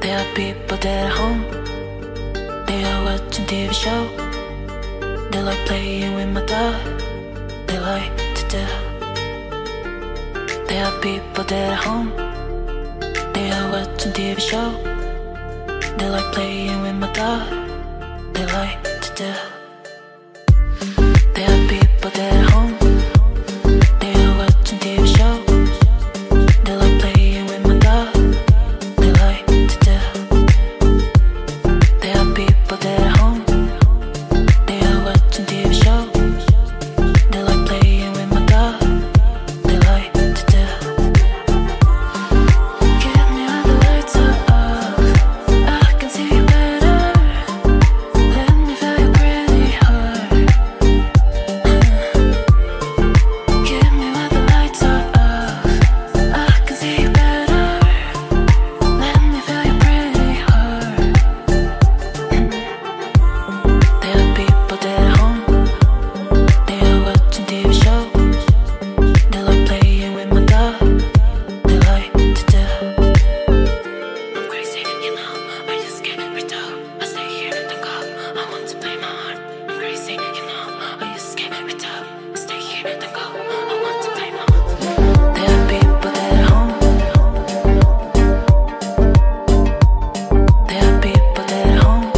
There are people that are home. They are watching TV show. They like playing with my dog. They like to do. There are people that are home. They are watching TV show. They like playing with my dog. They like to do. There are people that are home. They are watching TV show. They like playing with my dog. They like to do. There are people that are home. They are watching TV show. They like playing with my dog. They like to do. Give me all the lights are off. I can see you better. Let me feel your pretty heart. Give me all the lights are off. I can see you better. Let me feel your pretty heart. There are people that are home. They are watching TV show. They like playing with my dog. They like to do. I'm crazy, you know. I just get rid of. I stay here, then go. I want to play my heart. I'm crazy, you know. I just get rid of. I stay here, then go. I want to play my heart. There are people that are home. There are people that are home.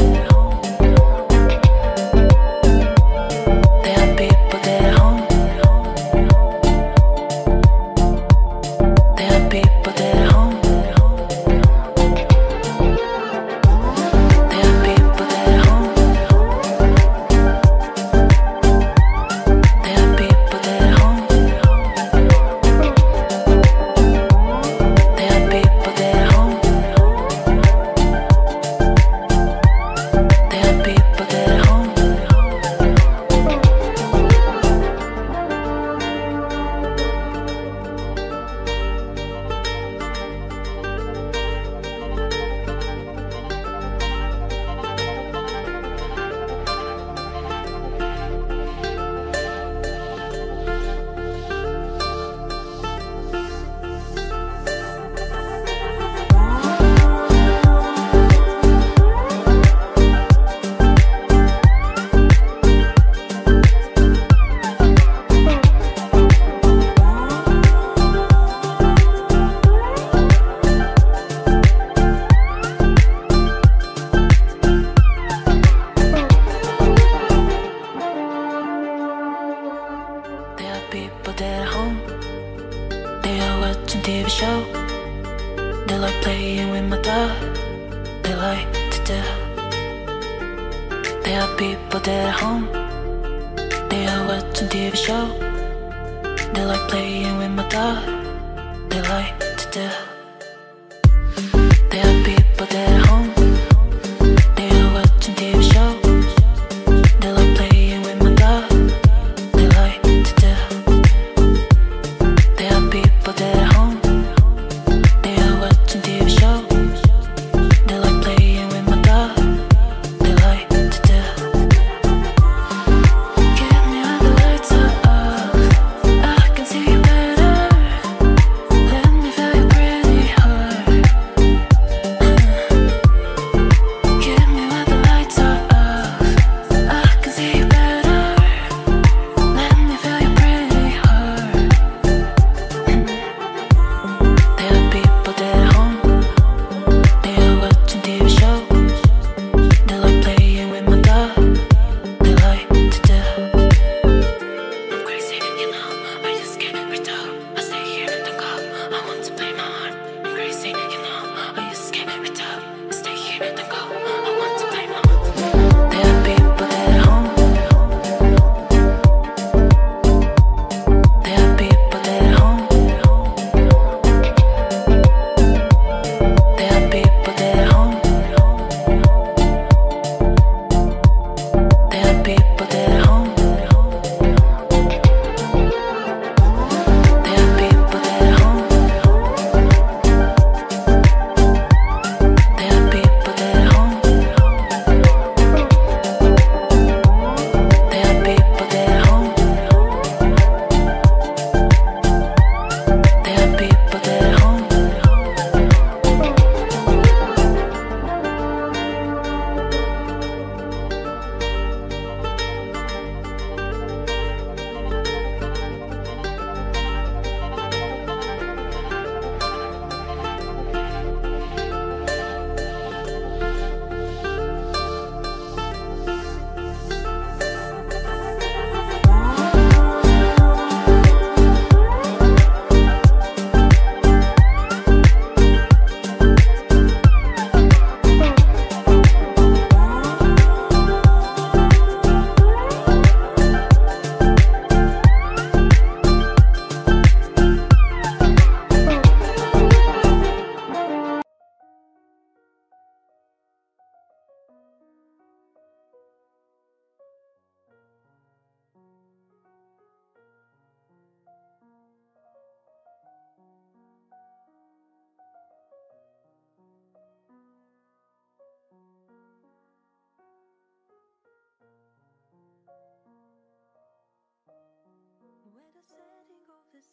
There are people that are home. There are people that are home. There are people that are home. There are people that are home. There are people that are home. There are people that are home. There are people that are home. They are watching TV show. They like playing with my dog. They like to do. There are people that are home. They are watching TV show. They like playing with my dog. They like to do. There are people that are home. They are watching TV show. They like playing with my dog. They like to do. There are people that are home. They are watching TV show. They like playing with my dog. They like to do. Give me all the lights are off. I can see you better. Let me feel your pretty heart.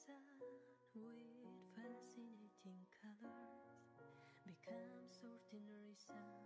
sun with fascinating colors becomes ordinary sun.